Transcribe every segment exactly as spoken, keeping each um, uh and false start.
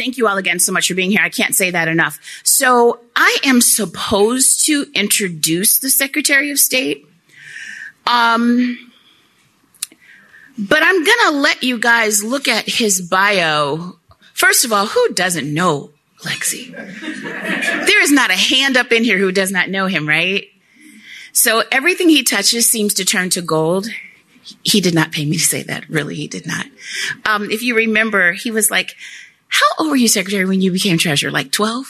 thank you all again so much for being here. I can't say that enough. So I am supposed to introduce the Secretary of State. Um, but I'm going to let you guys look at his bio. First of all, who doesn't know Lexi? There is not a hand up in here who does not know him, right? So everything he touches seems to turn to gold. He did not pay me to say that. Really, he did not. Um, if you remember, he was like, how old were you, Secretary, when you became treasurer? Like twelve?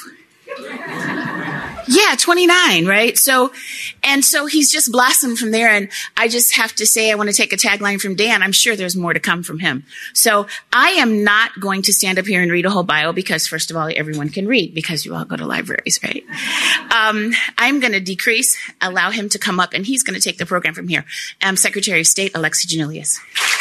Yeah, twenty-nine, right? So, and so he's just blossomed from there. And I just have to say, I want to take a tagline from Dan. I'm sure there's more to come from him. So I am not going to stand up here and read a whole bio because, first of all, everyone can read because you all go to libraries, right? Um, I'm going to decrease, allow him to come up, and he's going to take the program from here. Um, Secretary of State, Alexi Giannoulias.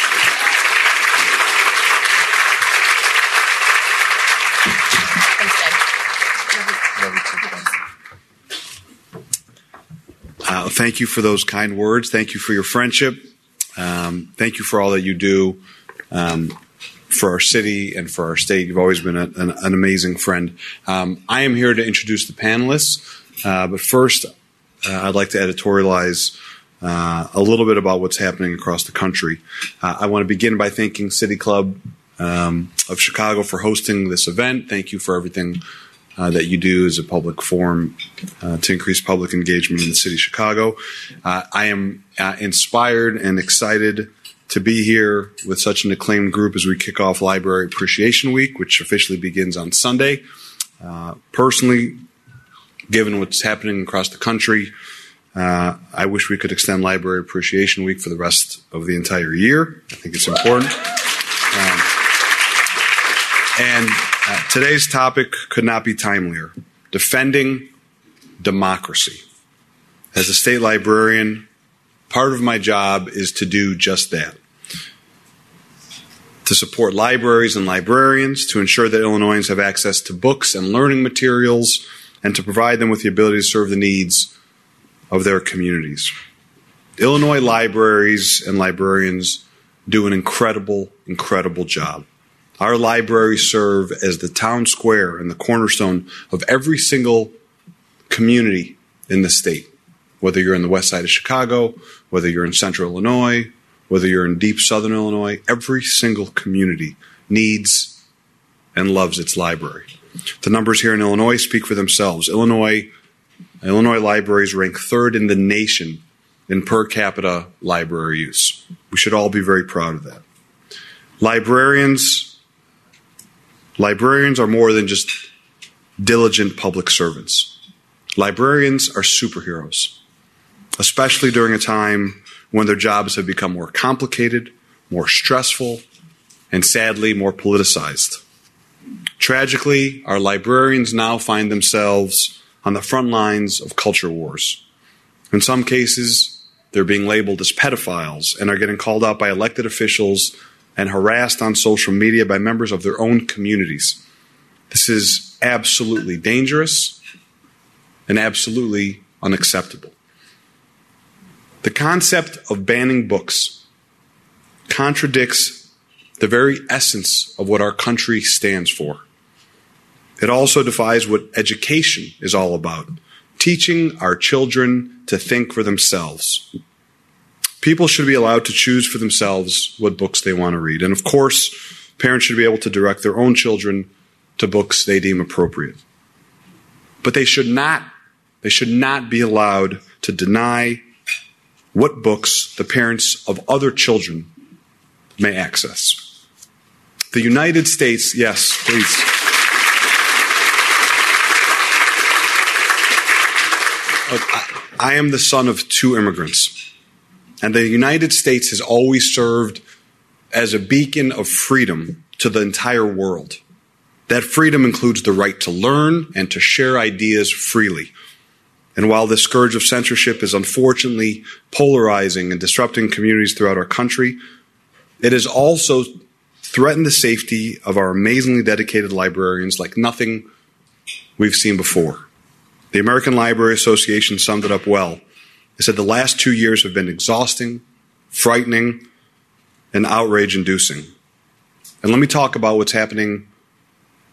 Uh, thank you for those kind words. Thank you for your friendship. Um, thank you for all that you do um, for our city and for our state. You've always been a, an, an amazing friend. Um, I am here to introduce the panelists, uh, but first uh, I'd like to editorialize uh, a little bit about what's happening across the country. Uh, I want to begin by thanking City Club um, of Chicago for hosting this event. Thank you for everything Uh, that you do as a public forum uh, to increase public engagement in the city of Chicago. Uh, I am uh, inspired and excited to be here with such an acclaimed group as we kick off Library Appreciation Week, which officially begins on Sunday. Uh, personally, given what's happening across the country, uh, I wish we could extend Library Appreciation Week for the rest of the entire year. I think it's important. Um, and Uh, today's topic could not be timelier: defending democracy. As a state librarian, part of my job is to do just that. To support libraries and librarians, to ensure that Illinoisans have access to books and learning materials, and to provide them with the ability to serve the needs of their communities. Illinois libraries and librarians do an incredible, incredible job. Our libraries serve as the town square and the cornerstone of every single community in the state, whether you're in the west side of Chicago, whether you're in central Illinois, whether you're in deep southern Illinois. Every single community needs and loves its library. The numbers here in Illinois speak for themselves. Illinois, Illinois libraries rank third in the nation in per capita library use. We should all be very proud of that. Librarians Librarians are more than just diligent public servants. Librarians are superheroes, especially during a time when their jobs have become more complicated, more stressful, and sadly more politicized. Tragically, our librarians now find themselves on the front lines of culture wars. In some cases, they're being labeled as pedophiles and are getting called out by elected officials and harassed on social media by members of their own communities. This is absolutely dangerous and absolutely unacceptable. The concept of banning books contradicts the very essence of what our country stands for. It also defies what education is all about, teaching our children to think for themselves. People should be allowed to choose for themselves what books they want to read. And of course, parents should be able to direct their own children to books they deem appropriate. But they should not, they should not be allowed to deny what books the parents of other children may access. The United States, yes, please. I am the son of two immigrants. And the United States has always served as a beacon of freedom to the entire world. That freedom includes the right to learn and to share ideas freely. And while this scourge of censorship is unfortunately polarizing and disrupting communities throughout our country, it has also threatened the safety of our amazingly dedicated librarians like nothing we've seen before. The American Library Association summed it up well. They said the last two years have been exhausting, frightening, and outrage-inducing. And let me talk about what's happening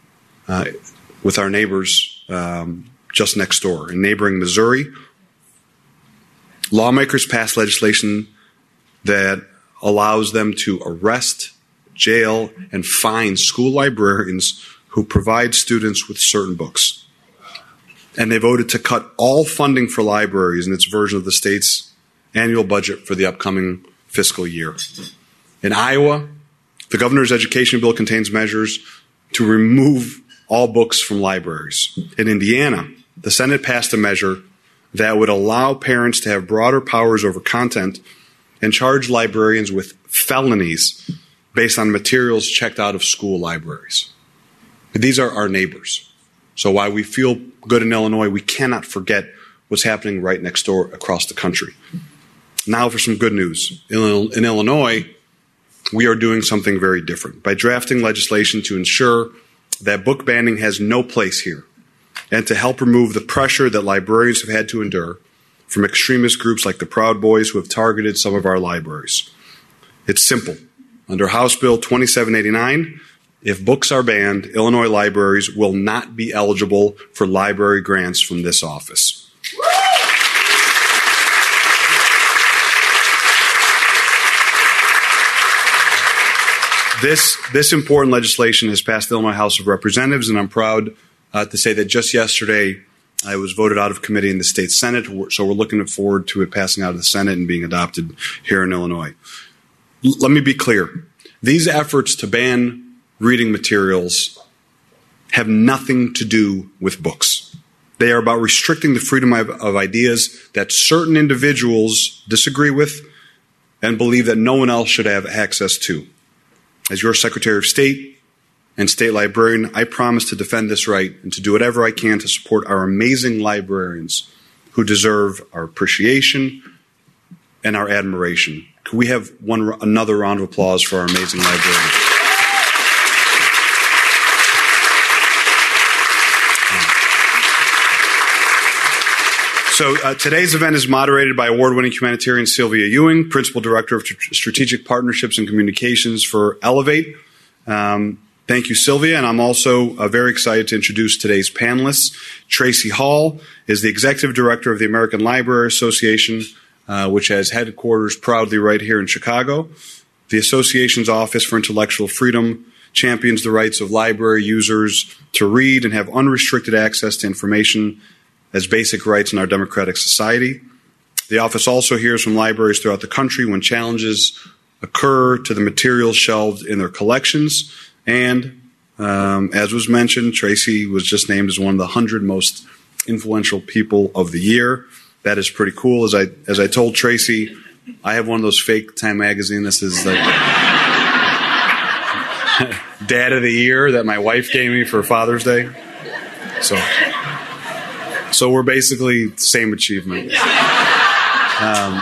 uh, with our neighbors um, just next door. In neighboring Missouri, lawmakers passed legislation that allows them to arrest, jail, and fine school librarians who provide students with certain books. And they voted to cut all funding for libraries in its version of the state's annual budget for the upcoming fiscal year. In Iowa, the governor's education bill contains measures to remove all books from libraries. In Indiana, the Senate passed a measure that would allow parents to have broader powers over content and charge librarians with felonies based on materials checked out of school libraries. These are our neighbors. So while we feel good in Illinois, we cannot forget what's happening right next door across the country. Now for some good news. In, in Illinois, we are doing something very different by drafting legislation to ensure that book banning has no place here and to help remove the pressure that librarians have had to endure from extremist groups like the Proud Boys who have targeted some of our libraries. It's simple. Under House Bill twenty-seven eighty-nine, if books are banned, Illinois libraries will not be eligible for library grants from this office. This, this important legislation has passed the Illinois House of Representatives, and I'm proud uh, to say that just yesterday I was voted out of committee in the state Senate, so we're looking forward to it passing out of the Senate and being adopted here in Illinois. L- let me be clear. These efforts to ban reading materials have nothing to do with books. They are about restricting the freedom of, of ideas that certain individuals disagree with and believe that no one else should have access to. As your Secretary of State and State Librarian, I promise to defend this right and to do whatever I can to support our amazing librarians who deserve our appreciation and our admiration. Can we have one another round of applause for our amazing librarians? So uh, today's event is moderated by award-winning humanitarian Sylvia Ewing, Principal Director of Strategic Partnerships and Communications for Elevate. Um, thank you, Sylvia. And I'm also uh, very excited to introduce today's panelists. Tracy Hall is the Executive Director of the American Library Association, uh, which has headquarters proudly right here in Chicago. The association's Office for Intellectual Freedom champions the rights of library users to read and have unrestricted access to information as basic rights in our democratic society. The office also hears from libraries throughout the country when challenges occur to the materials shelved in their collections. And um, as was mentioned, Tracy was just named as one of the one hundred most influential people of the year. That is pretty cool. As I as I told Tracy, I have one of those fake Time magazine. This is like Dad of the Year that my wife gave me for Father's Day. So... So we're basically the same achievement. Um,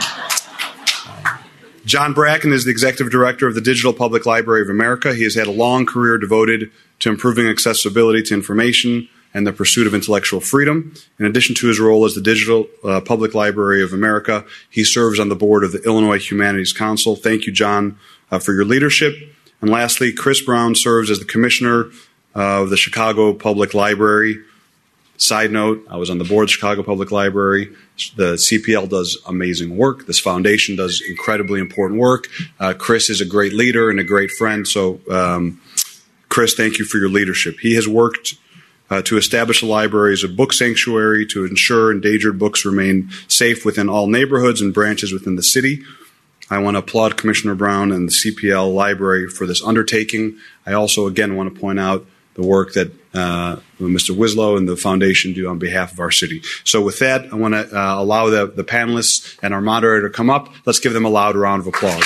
John Bracken is the Executive Director of the Digital Public Library of America. He has had a long career devoted to improving accessibility to information and the pursuit of intellectual freedom. In addition to his role as the Digital uh, Public Library of America, he serves on the board of the Illinois Humanities Council. Thank you, John, uh, for your leadership. And lastly, Chris Brown serves as the Commissioner uh, of the Chicago Public Library. Side note, I was on the board of Chicago Public Library. The C P L does amazing work. This foundation does incredibly important work. Uh, Chris is a great leader and a great friend. So, um, Chris, thank you for your leadership. He has worked uh, to establish the library as a book sanctuary to ensure endangered books remain safe within all neighborhoods and branches within the city. I want to applaud Commissioner Brown and the C P L Library for this undertaking. I also, again, want to point out the work that uh, Mister Wislow and the foundation do on behalf of our city. So with that, I want to uh, allow the, the panelists and our moderator to come up. Let's give them a loud round of applause.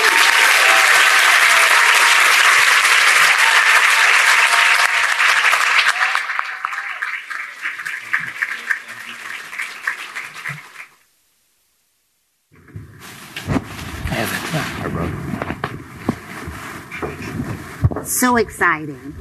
So exciting.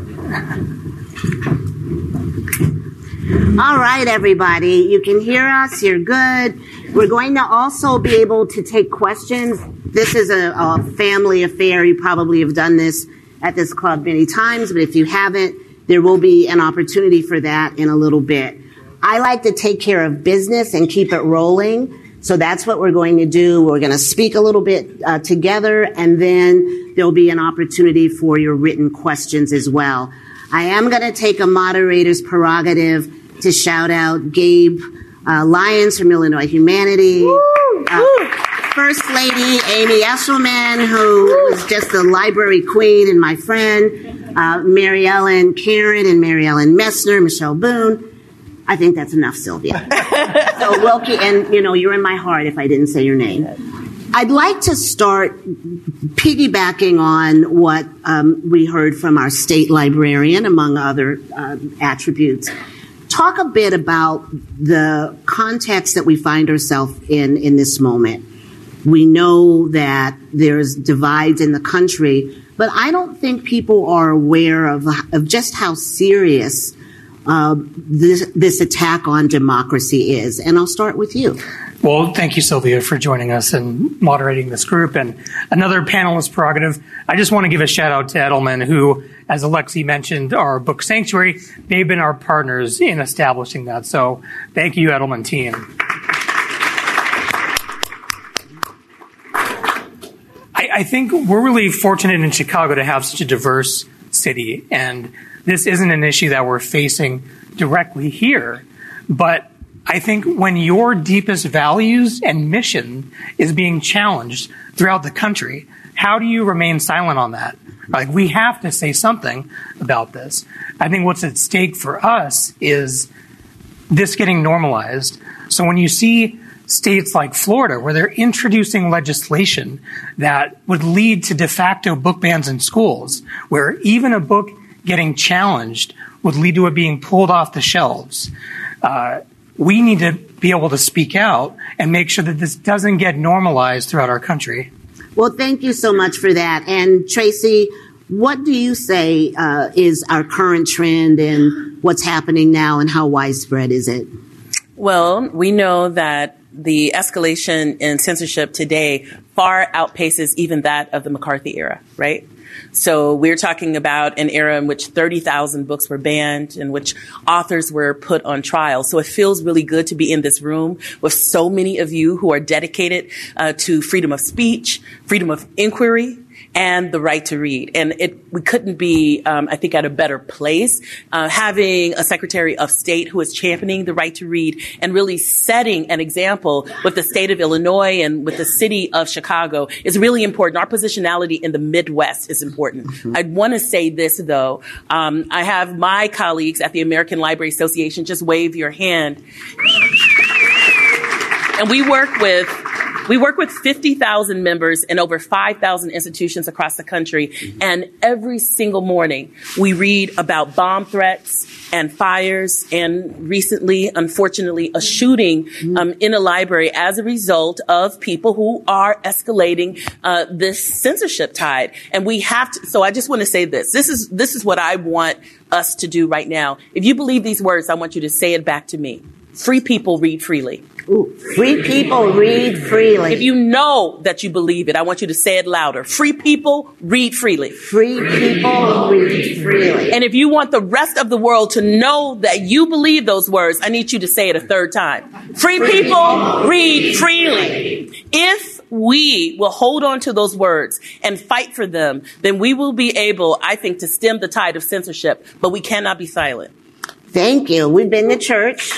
All right, everybody. You can hear us. You're good. We're going to also be able to take questions. This is a, a family affair. You probably have done this at this club many times, but if you haven't, there will be an opportunity for that in a little bit. I like to take care of business and keep it rolling. So that's what we're going to do. We're going to speak a little bit uh, together, and then there'll be an opportunity for your written questions as well. I am going to take a moderator's prerogative to shout out Gabe uh, Lyons from Illinois Humanity, uh, First Lady Amy Eshelman, who was just the library queen and my friend, uh, Mary Ellen Karen and Mary Ellen Messner, Michelle Boone. I think that's enough, Sylvia. So Wilkie, and you know, you're in my heart if I didn't say your name. I'd like to start piggybacking on what um, we heard from our state librarian, among other uh, attributes. Talk a bit about the context that we find ourselves in in this moment. We know that there's divides in the country, but I don't think people are aware of, of just how serious Uh, this, this attack on democracy is. And I'll start with you. Well, thank you, Sylvia, for joining us and moderating this group. And another panelist prerogative, I just want to give a shout out to Edelman, who, as Alexi mentioned, our book Sanctuary, they've been our partners in establishing that. So thank you, Edelman team. I, I think we're really fortunate in Chicago to have such a diverse city, and this isn't an issue that we're facing directly here, but I think when your deepest values and mission is being challenged throughout the country, how do you remain silent on that? Like, we have to say something about this. I think what's at stake for us is this getting normalized. So when you see states like Florida, where they're introducing legislation that would lead to de facto book bans in schools, where even a book getting challenged would lead to it being pulled off the shelves. Uh, we need to be able to speak out and make sure that this doesn't get normalized throughout our country. Well, thank you so much for that. And Tracy, what do you say uh, is our current trend and what's happening now, and how widespread is it? Well, we know that the escalation in censorship today far outpaces even that of the McCarthy era, right? So we're talking about an era in which thirty thousand books were banned, in which authors were put on trial. So it feels really good to be in this room with so many of you who are dedicated uh, to freedom of speech, freedom of inquiry, and the right to read. And it, we couldn't be, um, I think, at a better place. Uh, having a Secretary of State who is championing the right to read and really setting an example with the state of Illinois and with the city of Chicago is really important. Our positionality in the Midwest is important. Mm-hmm. I want to say this, though. Um, I have my colleagues at the American Library Association just wave your hand. And we work with We work with fifty thousand members in over five thousand institutions across the country. And every single morning we read about bomb threats and fires, and recently, unfortunately, a shooting um, in a library as a result of people who are escalating uh, this censorship tide. And we have to, so I just want to say this. This is, this is what I want us to do right now. If you believe these words, I want you to say it back to me. Free people read freely. Ooh, free people read freely. If you know that you believe it, I want you to say it louder. Free people read freely. Free people read freely. And if you want the rest of the world to know that you believe those words, I need you to say it a third time. Free, Free people, people read freely. If we will hold on to those words and fight for them, then we will be able, I think, to stem the tide of censorship. But we cannot be silent. Thank you. We've been to church.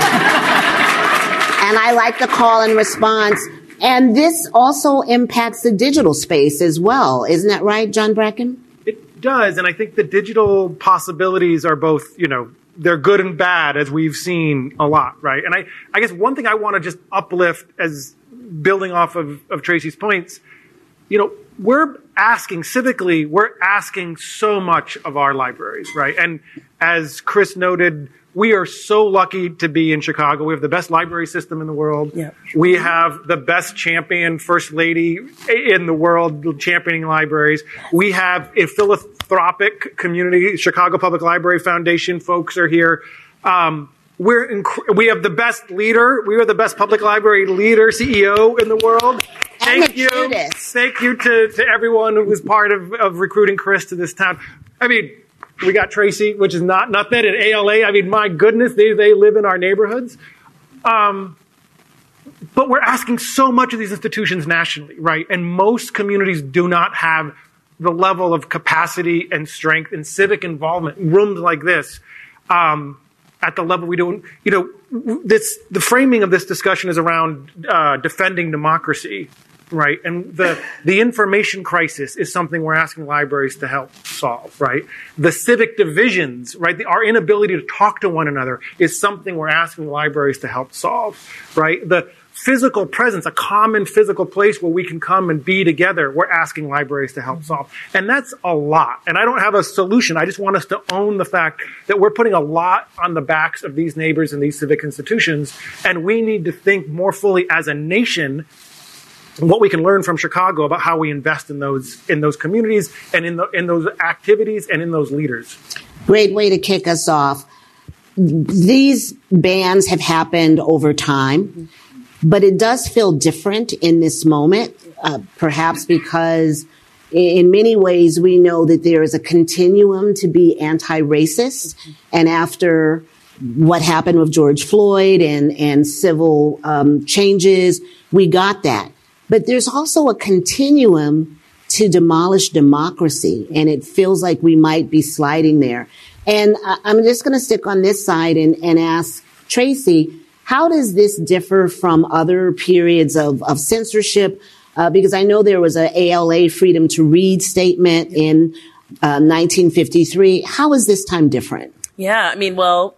And I like the call and response. And this also impacts the digital space as well. Isn't that right, John Bracken? It does. And I think the digital possibilities are both, you know, they're good and bad, as we've seen a lot, right? And I, I guess one thing I want to just uplift, as building off of, of Tracy's points, you know, we're asking, civically, we're asking so much of our libraries, right? And as Chris noted, we are so lucky to be in Chicago. We have the best library system in the world. Yep. We have the best champion first lady in the world championing libraries. We have a philanthropic community. Chicago Public Library Foundation folks are here. Um, we're inc- we have the best leader. We are the best public library leader, C E O in the world. Thank you. Thank you to, to everyone who was part of, of recruiting Chris to this town. I mean, we got Tracy, which is not nothing, and A L A. I mean, my goodness, they, they live in our neighborhoods. Um, but we're asking so much of these institutions nationally, right? And most communities do not have the level of capacity and strength and civic involvement, rooms like this, um, at the level we do. You know, this, the framing of this discussion is around uh, defending democracy, right? And the, the information crisis is something we're asking libraries to help solve, right? The civic divisions, right? The, our inability to talk to one another is something we're asking libraries to help solve, right? The physical presence, a common physical place where we can come and be together, we're asking libraries to help solve. And that's a lot. And I don't have a solution. I just want us to own the fact that we're putting a lot on the backs of these neighbors and these civic institutions. And we need to think more fully as a nation what we can learn from Chicago about how we invest in those in those communities and in the, in those activities and in those leaders. Great way to kick us off. These bans have happened over time, but it does feel different in this moment, uh, perhaps because in many ways we know that there is a continuum to be anti-racist. And after what happened with George Floyd and, and civil um, changes, we got that. But there's also a continuum to demolish democracy, and it feels like we might be sliding there. And I'm just going to stick on this side and, and ask Tracy, how does this differ from other periods of, of censorship? Uh, because I know there was a A L A freedom to read statement in uh, nineteen fifty-three. How is this time different? Yeah, I mean, well,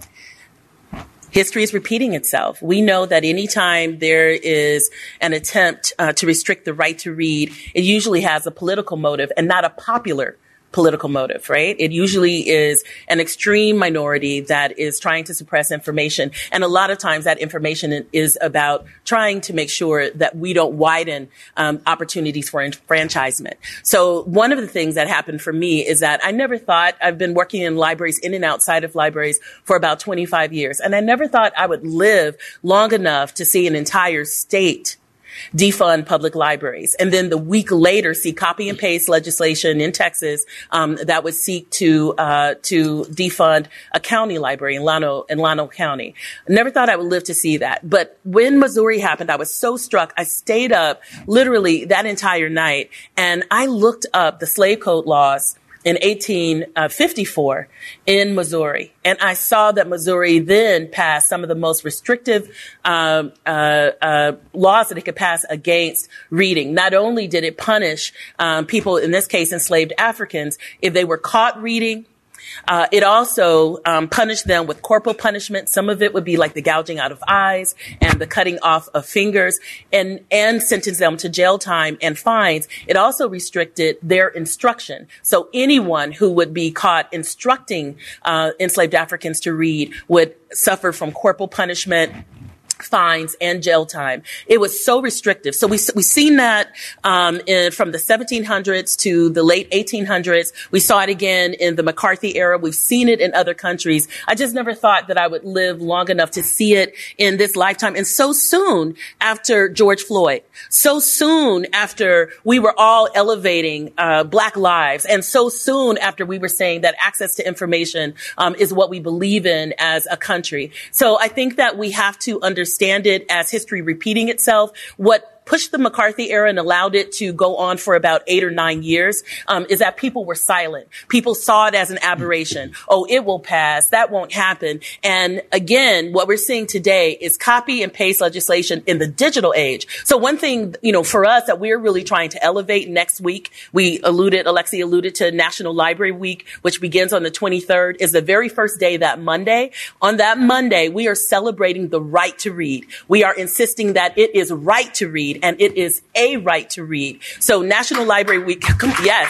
history is repeating itself. We know that anytime there is an attempt uh, to restrict the right to read, it usually has a political motive and not a popular political motive, right? It usually is an extreme minority that is trying to suppress information. And a lot of times that information is about trying to make sure that we don't widen um, opportunities for enfranchisement. So one of the things that happened for me is that I never thought, I've been working in libraries, in and outside of libraries for about twenty-five years. And I never thought I would live long enough to see an entire state defund public libraries. And then the week later, see copy and paste legislation in Texas um, that would seek to uh, to defund a county library in Llano, in Llano County. I never thought I would live to see that. But when Missouri happened, I was so struck. I stayed up literally that entire night, and I looked up the slave code laws in eighteen fifty-four in Missouri. And I saw that Missouri then passed some of the most restrictive um, uh, uh, laws that it could pass against reading. Not only did it punish um, people, in this case enslaved Africans, if they were caught reading, Uh, it also um, punished them with corporal punishment. Some of it would be like the gouging out of eyes and the cutting off of fingers, and and sentenced them to jail time and fines. It also restricted their instruction. So anyone who would be caught instructing uh, enslaved Africans to read would suffer from corporal punishment, fines, and jail time. It was so restrictive. So we we seen that um, in, from the seventeen hundreds to the late eighteen hundreds. We saw it again in the McCarthy era. We've seen it in other countries. I just never thought that I would live long enough to see it in this lifetime. And so soon after George Floyd, so soon after we were all elevating uh, Black lives, and so soon after we were saying that access to information um, is what we believe in as a country. So I think that we have to understand Understand it as history repeating itself. What pushed the McCarthy era and allowed it to go on for about eight or nine years um, is that people were silent. People saw it as an aberration. Oh, it will pass. That won't happen. And again, what we're seeing today is copy and paste legislation in the digital age. So one thing, you know, for us that we're really trying to elevate next week, we alluded, Alexi alluded to National Library Week, which begins on the twenty-third, is the very first day, that Monday. On that Monday, we are celebrating the right to read. We are insisting that it is right to read, and it is a right to read. So National Library Week, yes.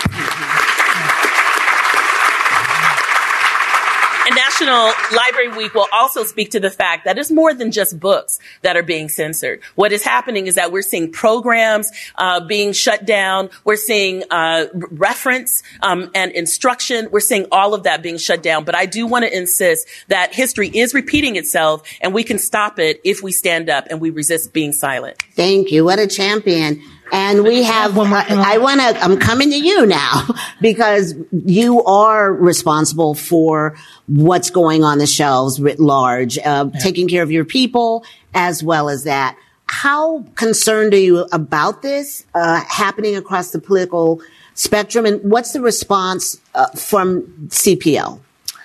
And National Library Week will also speak to the fact that it's more than just books that are being censored. What is happening is that we're seeing programs uh, being shut down. We're seeing uh, reference um, and instruction. We're seeing all of that being shut down. But I do want to insist that history is repeating itself, and we can stop it if we stand up and we resist being silent. Thank you. What a champion. And we have, I, I want to, I'm coming to you now because you are responsible for what's going on the shelves writ large, uh, yeah. taking care of your people as well as that. How concerned are you about this uh, happening across the political spectrum? And what's the response uh, from C P L?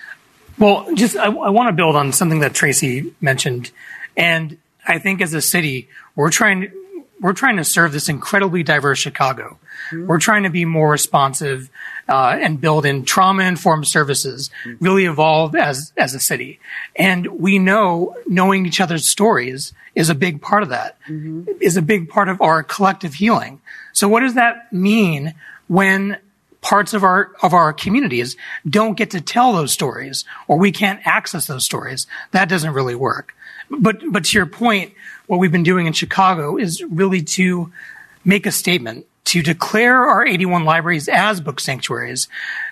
Well, just I, I want to build on something that Tracy mentioned. And I think as a city, we're trying to, we're trying to serve this incredibly diverse Chicago. Mm-hmm. We're trying to be more responsive uh, and build in trauma-informed services, mm-hmm. really evolve as as a city. And we know knowing each other's stories is a big part of that, mm-hmm. is a big part of our collective healing. So what does that mean when parts of our of our communities don't get to tell those stories or we can't access those stories? That doesn't really work. But but to your point, what we've been doing in Chicago is really to make a statement, to declare our eighty-one libraries as book sanctuaries.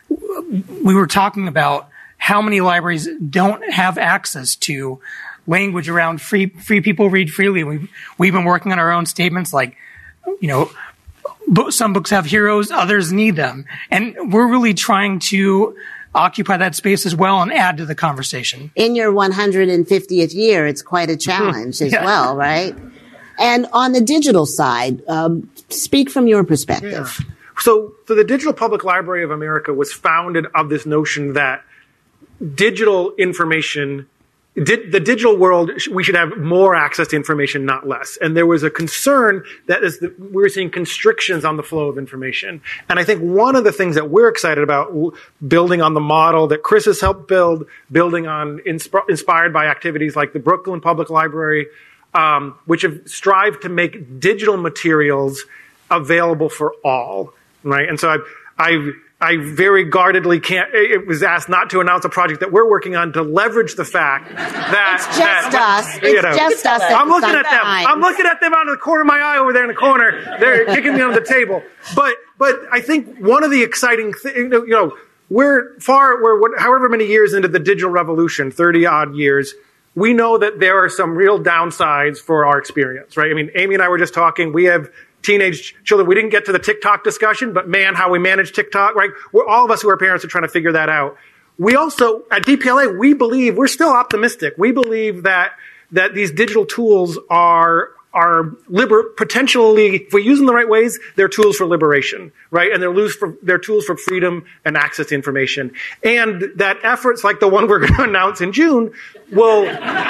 We were talking about how many libraries don't have access to language around free free people read freely. We've, we've been working on our own statements like, you know, some books have heroes, others need them. And we're really trying to occupy that space as well and add to the conversation. In your one hundred fiftieth year, it's quite a challenge as yeah. well, right? And on the digital side, um, speak from your perspective. Yeah. So, so the Digital Public Library of America was founded of this notion that digital information, di- the digital world, we should have more access to information, not less. And there was a concern that is the, we were seeing constrictions on the flow of information. And I think one of the things that we're excited about, building on the model that Chris has helped build, building on insp- inspired by activities like the Brooklyn Public Library, um, which have strived to make digital materials available for all, right? And so I've, I've I very guardedly can't, it was asked not to announce a project that we're working on to leverage the fact that. It's just that, us. It's you know, just us. I'm looking at them. I'm looking at them out of the corner of my eye over there in the corner. They're kicking me under the table. But, but I think one of the exciting things, you know, we're far, we're however many years into the digital revolution, thirty odd years, we know that there are some real downsides for our experience, right? I mean, Amy and I were just talking. We have teenage children. We didn't get to the TikTok discussion, but man, how we manage TikTok, right? We're, all of us who are parents are trying to figure that out. We also, at D P L A, we believe, we're still optimistic. We believe that, that these digital tools are, are liber, potentially, if we use them the right ways, they're tools for liberation, right? And they're, loose for, they're tools for freedom and access to information. And that efforts like the one we're going to announce in June will,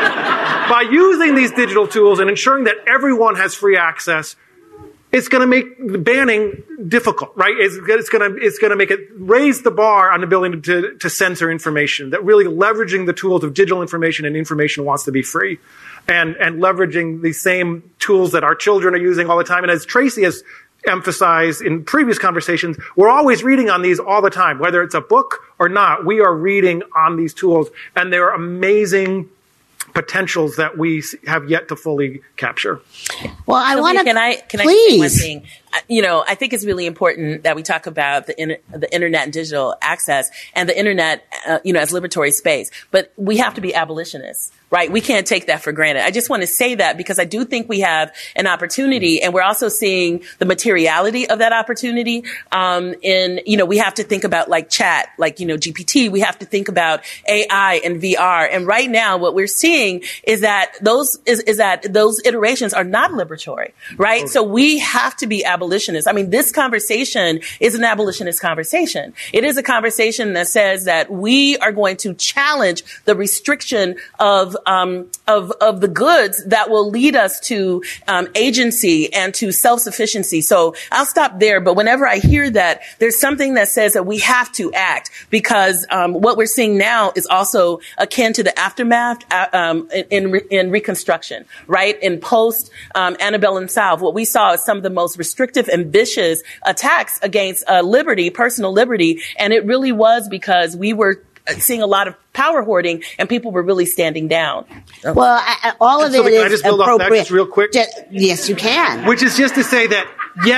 by using these digital tools and ensuring that everyone has free access, it's going to make banning difficult, right? It's, it's going to it's going to make it raise the bar on the ability to to censor information. That really leveraging the tools of digital information, and information wants to be free, and and leveraging the same tools that our children are using all the time. And as Tracy has emphasized in previous conversations, we're always reading on these all the time, whether it's a book or not. We are reading on these tools, and they're amazing potentials that we have yet to fully capture. Well, I want to. Can I? Can please. I say one thing? You know, I think it's really important that we talk about the in, the internet and digital access and the internet, uh, you know, as liberatory space. But we have to be abolitionists, right? We can't take that for granted. I just want to say that because I do think we have an opportunity, and we're also seeing the materiality of that opportunity. Um, in you know, we have to think about like chat, like you know, G P T. We have to think about A I and V R. And right now, what we're seeing is that those is, is that those iterations are not liberatory, right? Okay. So we have to be abolitionists. I mean, this conversation is an abolitionist conversation. It is a conversation that says that we are going to challenge the restriction of um, of of the goods that will lead us to um, agency and to self-sufficiency. So I'll stop there. But whenever I hear that, there's something that says that we have to act because um, what we're seeing now is also akin to the aftermath uh, um, in, in in Reconstruction, right? In post um, antebellum South, what we saw is some of the most restrictive and vicious attacks against uh, liberty, personal liberty. And it really was because we were seeing a lot of power hoarding and people were really standing down. Well, I, all of so it can is I just build appropriate. Off that just real quick? Just, yes, you can. Which is just to say that, yes,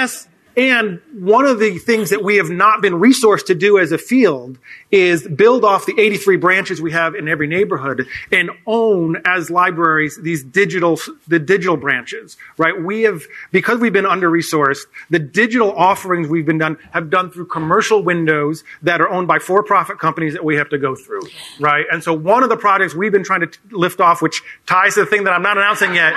And one of the things that we have not been resourced to do as a field is build off the eighty-three branches we have in every neighborhood and own as libraries these digital, the digital branches, right? We have, because we've been under-resourced, the digital offerings we've been done have done through commercial windows that are owned by for-profit companies that we have to go through, right? And so one of the projects we've been trying to lift off, which ties to the thing that I'm not announcing yet,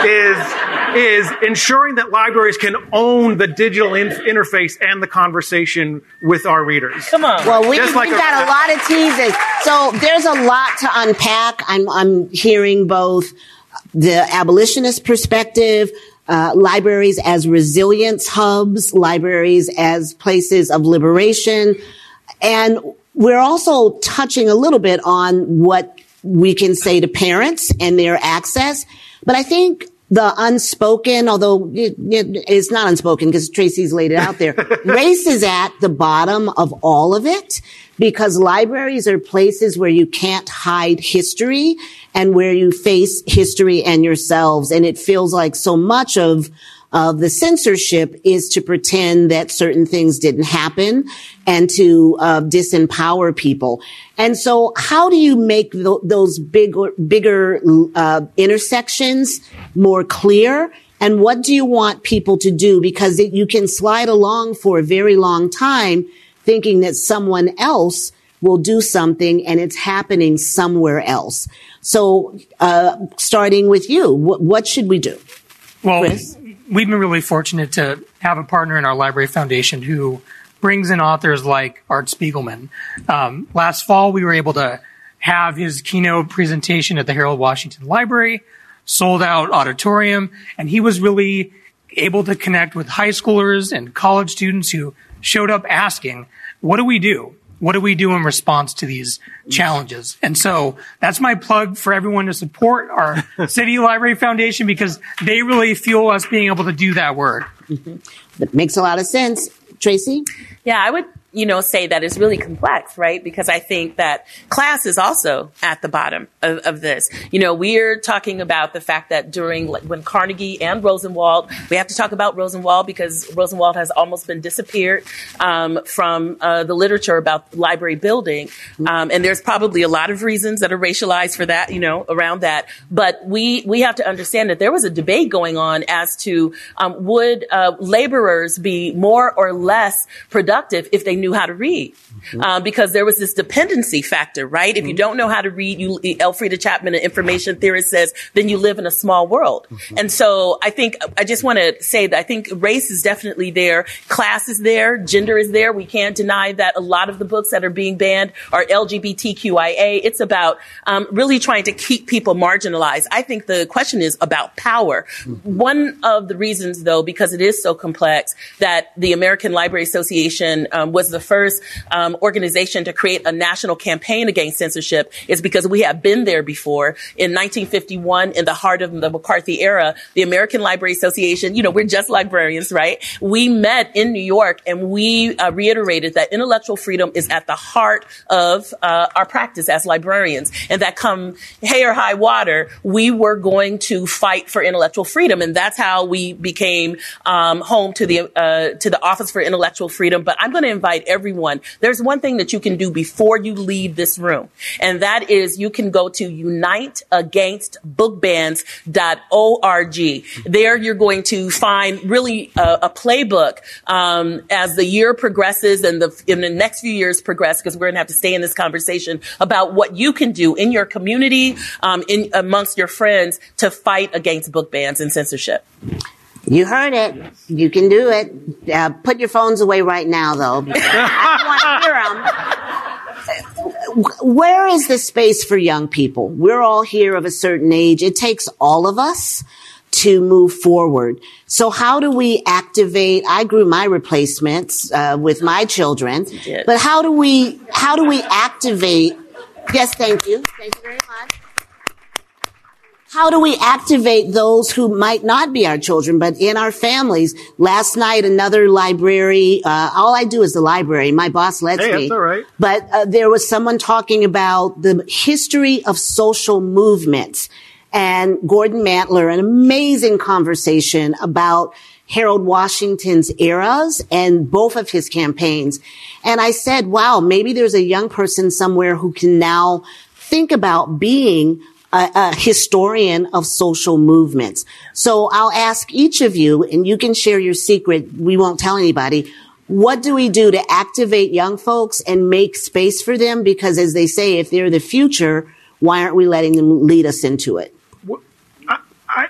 is, is ensuring that libraries can own the digital in- interface and the conversation with our readers. Come on. Well, we, Just like we've a- got a lot of teases. So there's a lot to unpack. I'm, I'm hearing both the abolitionist perspective, uh, libraries as resilience hubs, libraries as places of liberation. And we're also touching a little bit on what we can say to parents and their access. But I think the unspoken, although it, it, it's not unspoken because Tracy's laid it out there, race is at the bottom of all of it because libraries are places where you can't hide history and where you face history and yourselves. And it feels like so much of of the censorship is to pretend that certain things didn't happen and to uh, disempower people. And so how do you make th- those bigger, bigger uh, intersections more clear? And what do you want people to do? Because it, you can slide along for a very long time thinking that someone else will do something and it's happening somewhere else. So uh, starting with you, wh- what should we do? Well, Chris? We've been really fortunate to have a partner in our library foundation who brings in authors like Art Spiegelman. Um, last fall, we were able to have his keynote presentation at the Harold Washington Library, sold out auditorium, and he was really able to connect with high schoolers and college students who showed up asking, what do we do? What do we do in response to these challenges? And so that's my plug for everyone to support our City Library Foundation because they really fuel us being able to do that work. Mm-hmm. That makes a lot of sense. Tracy? Yeah, I would, you know, say that it's really complex, right? Because I think that class is also at the bottom of, of this. You know, we're talking about the fact that during, like, when Carnegie and Rosenwald, we have to talk about Rosenwald because Rosenwald has almost been disappeared um, from uh, the literature about library building. Um, and there's probably a lot of reasons that are racialized for that, you know, around that. But we, we have to understand that there was a debate going on as to um, would uh, laborers be more or less productive if they knew how to read, mm-hmm. um, because there was this dependency factor, right? Mm-hmm. If you don't know how to read, you, Elfrida Chapman, an information theorist, says, then you live in a small world. Mm-hmm. And so I think, I just want to say that I think race is definitely there. Class is there. Gender is there. We can't deny that a lot of the books that are being banned are L G B T Q I A. It's about um, really trying to keep people marginalized. I think the question is about power. Mm-hmm. One of the reasons, though, because it is so complex, that the American Library Association um, was the first um, organization to create a national campaign against censorship is because we have been there before. In nineteen fifty-one, in the heart of the McCarthy era, the American Library Association, you know, we're just librarians, right? We met in New York and we uh, reiterated that intellectual freedom is at the heart of uh, our practice as librarians, and that come hay or high water, we were going to fight for intellectual freedom, and that's how we became um, home to the uh, to the Office for Intellectual Freedom. But I'm going to invite everyone. There's one thing that you can do before you leave this room, and that is you can go to unite against book bans dot org. There you're going to find really a, a playbook um, as the year progresses and the in the next few years progress, because we're going to have to stay in this conversation about what you can do in your community, um, in amongst your friends to fight against book bans and censorship. You heard it. You can do it. Uh, put your phones away right now, though. I don't want to hear them. Where is the space for young people? We're all here of a certain age. It takes all of us to move forward. So how do we activate? I grew my replacements uh, with my children, but how do we? How do we activate? Yes, thank you. Thank you very much. How do we activate those who might not be our children, but in our families? Last night, another library, uh, all I do is the library. My boss lets hey, me. That's all right. But uh, there was someone talking about the history of social movements. And Gordon Mantler, an amazing conversation about Harold Washington's eras and both of his campaigns. And I said, wow, maybe there's a young person somewhere who can now think about being a, a historian of social movements. So I'll ask each of you, and you can share your secret. We won't tell anybody. What do we do to activate young folks and make space for them? Because as they say, if they're the future, why aren't we letting them lead us into it? I, I,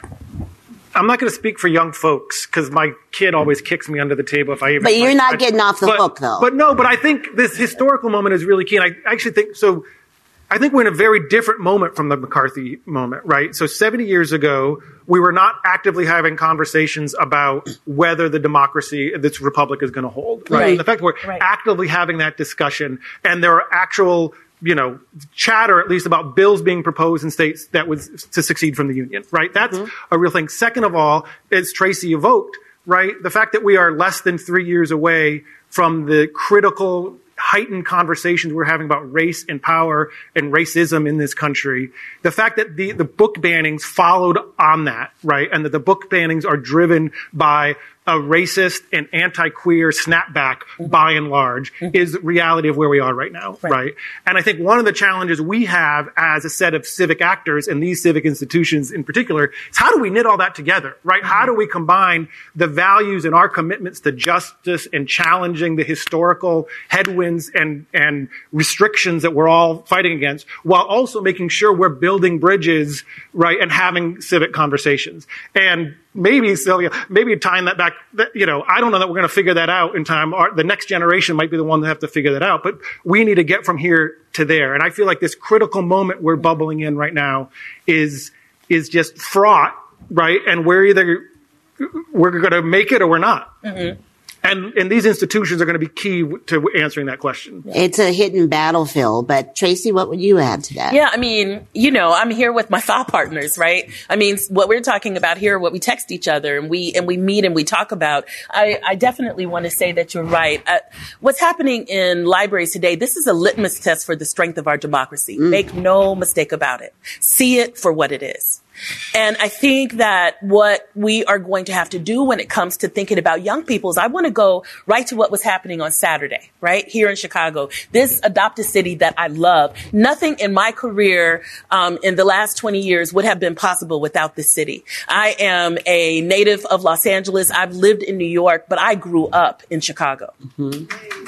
I'm not going to speak for young folks because my kid always kicks me under the table if I even. But you're like, not I, getting off the but, hook, though. But no, but I think this historical moment is really key. And I actually think so. I think we're in a very different moment from the McCarthy moment, right? So seventy years ago, we were not actively having conversations about whether the democracy, this republic is going to hold, right? Right. And the fact we're right. actively having that discussion, and there are actual, you know, chatter at least about bills being proposed in states that was to succeed from the union, right? That's mm-hmm. a real thing. Second of all, as Tracy evoked, right, the fact that we are less than three years away from the critical heightened conversations we're having about race and power and racism in this country. The fact that the, the book bannings followed on that, right? And that the book bannings are driven by a racist and anti-queer snapback mm-hmm. by and large mm-hmm. is reality of where we are right now, right. right? And I think one of the challenges we have as a set of civic actors and these civic institutions in particular is how do we knit all that together, right? Mm-hmm. How do we combine the values and our commitments to justice and challenging the historical headwinds and, and restrictions that we're all fighting against while also making sure we're building bridges, right? And having civic conversations. And maybe, Celia, maybe tying that back, you know, I don't know that we're going to figure that out in time. Our, the next generation might be the one that have to figure that out, but we need to get from here to there. And I feel like this critical moment we're bubbling in right now is, is just fraught, right? And we're either, we're going to make it or we're not. Mm-hmm. And, and these institutions are going to be key to answering that question. It's a hidden battlefield, but Tracy, what would you add to that? Yeah, I mean, you know, I'm here with my thought partners, right? I mean, what we're talking about here, what we text each other and we, and we meet and we talk about, I, I definitely want to say that you're right. Uh, what's happening in libraries today, this is a litmus test for the strength of our democracy. Mm. Make no mistake about it. See it for what it is. And I think that what we are going to have to do when it comes to thinking about young people is I want to go right to what was happening on Saturday, right here in Chicago, this adopted city that I love. Nothing in my career um, in the last twenty years would have been possible without this city. I am a native of Los Angeles. I've lived in New York, but I grew up in Chicago. Mm-hmm.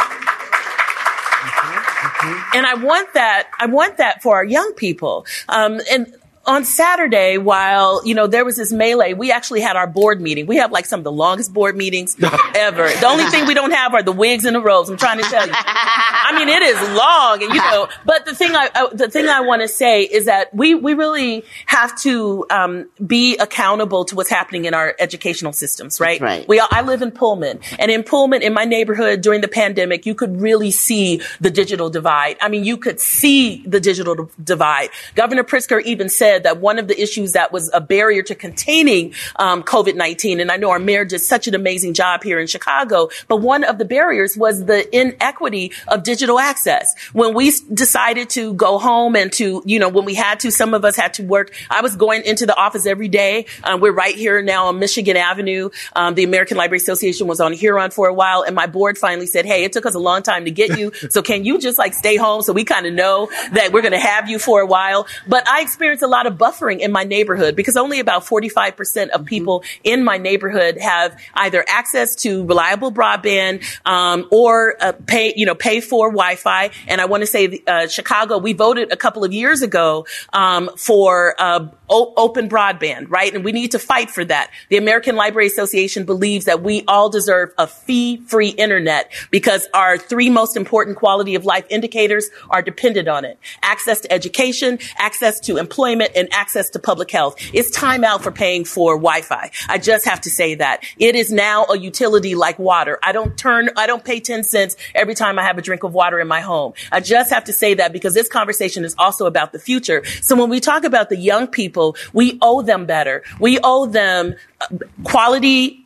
Mm-hmm. And I want that. I want that for our young people. Um, and on Saturday, while, you know, there was this melee, we actually had our board meeting. We have like some of the longest board meetings ever. The only thing we don't have are the wigs and the robes. I'm trying to tell you. I mean, it is long, and you know, but the thing I, uh, the thing I want to say is that we, we really have to, um, be accountable to what's happening in our educational systems, right? Right. We, I live in Pullman, and in Pullman, in my neighborhood during the pandemic, you could really see the digital divide. I mean, you could see the digital divide. Governor Pritzker even said that one of the issues that was a barrier to containing um, COVID nineteen, and I know our mayor did such an amazing job here in Chicago, but one of the barriers was the inequity of digital access. When we decided to go home and to, you know, when we had to, some of us had to work. I was going into the office every day. Um, we're right here now on Michigan Avenue. Um, the American Library Association was on Huron for a while, and my board finally said, hey, it took us a long time to get you, so can you just like stay home so we kind of know that we're going to have you for a while? But I experienced a lot of buffering in my neighborhood because only about forty-five percent of people in my neighborhood have either access to reliable broadband um, or uh, pay, you know, pay for Wi-Fi. And I want to say, uh, Chicago, we voted a couple of years ago um, for uh, o- open broadband, right? And we need to fight for that. The American Library Association believes that we all deserve a fee-free internet because our three most important quality of life indicators are dependent on it: access to education, access to employment, and access to public health. It's time out for paying for Wi-Fi. I just have to say that. It is now a utility like water. I don't turn, I don't pay ten cents every time I have a drink of water in my home. I just have to say that because this conversation is also about the future. So when we talk about the young people, we owe them better. We owe them quality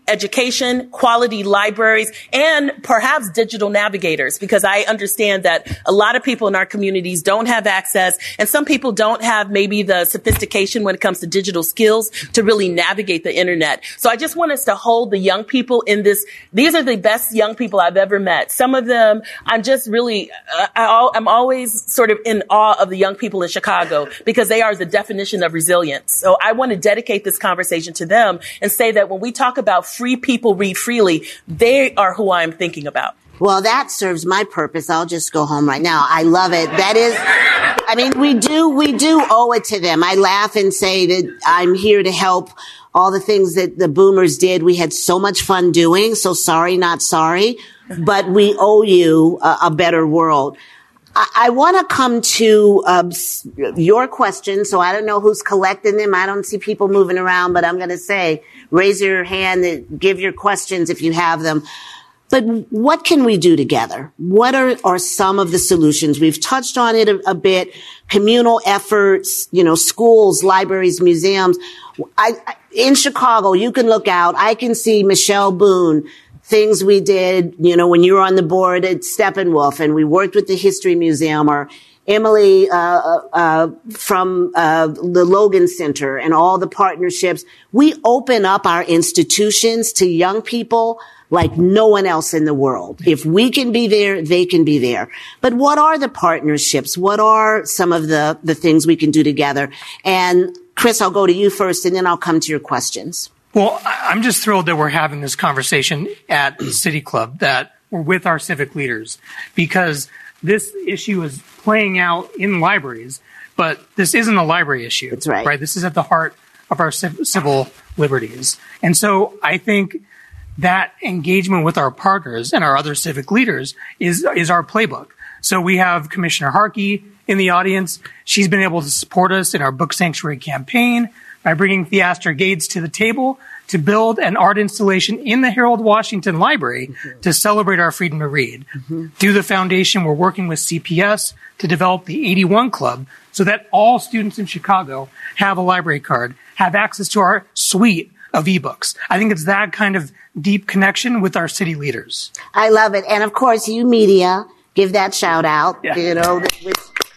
education, quality libraries, and perhaps digital navigators, because I understand that a lot of people in our communities don't have access, and some people don't have maybe the sophistication when it comes to digital skills to really navigate the internet. So I just want us to hold the young people in this. These are the best young people I've ever met. Some of them, I'm just really, uh, I, I'm always sort of in awe of the young people in Chicago because they are the definition of resilience. So I want to dedicate this conversation to them and say that when we talk about free people read freely, they are who I'm thinking about. Well, that serves my purpose. I'll just go home right now. I love it. That is, I mean, we do, we do owe it to them. I laugh and say that I'm here to help all the things that the boomers did. We had so much fun doing. So sorry, not sorry, but we owe you a, a better world. I, I want to come to uh, your questions. So I don't know who's collecting them. I don't see people moving around, but I'm going to say, raise your hand and give your questions if you have them. But what can we do together? What are, are some of the solutions? We've touched on it a, a bit. Communal efforts, you know, schools, libraries, museums. I, I, in Chicago, you can look out. I can see Michelle Boone, things we did, you know, when you were on the board at Steppenwolf and we worked with the History Museum, or Emily uh, uh, from uh, the Logan Center and all the partnerships. We open up our institutions to young people like no one else in the world. If we can be there, they can be there. But what are the partnerships? What are some of the, the things we can do together? And Chris, I'll go to you first, and then I'll come to your questions. Well, I'm just thrilled that we're having this conversation at City Club, that we're with our civic leaders, because this issue is playing out in libraries, but this isn't a library issue. That's right. Right? This is at the heart of our civ- civil liberties. And so I think that engagement with our partners and our other civic leaders is, is our playbook. So we have Commissioner Harkey in the audience. She's been able to support us in our Book Sanctuary campaign by bringing Theaster Gates to the table to build an art installation in the Harold Washington Library mm-hmm. to celebrate our freedom to read. Mm-hmm. Through the foundation, we're working with C P S to develop the eighty-one Club so that all students in Chicago have a library card, have access to our suite of ebooks. I think it's that kind of deep connection with our city leaders. I love it. And of course, you media, give that shout out, yeah. you know, which,